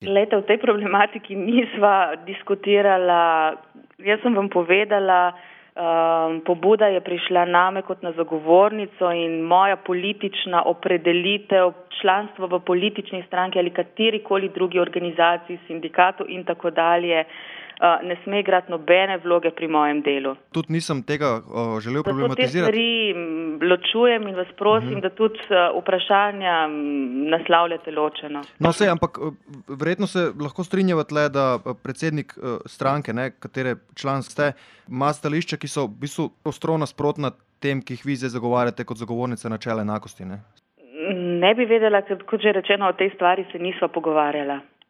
Glejte, v tej problematiki nisva diskutirala. Jaz sem vam povedala, pobuda je prišla name kot na zagovornico in moja politična opredelitev, članstvo v politični stranki ali katerikoli drugi organizaciji, sindikatu in tako dalje, ne sme igrati nobene vloge pri mojem delu. Tudi nisem tega želel problematizirati. Zato te stvari ločujem in vas prosim, da tudi vprašanja naslavljate ločeno. No, sej, ampak verjetno se lahko strinjava tle, da predsednik stranke, katere član ste, ima stališča, ki so v bistvu ostro nasprotna tem, ki jih vi zdaj zagovarjate kot zagovornica načela enakosti, Ne bi vedela, kot že rečeno, o tej stvari se nisva pogovarjala.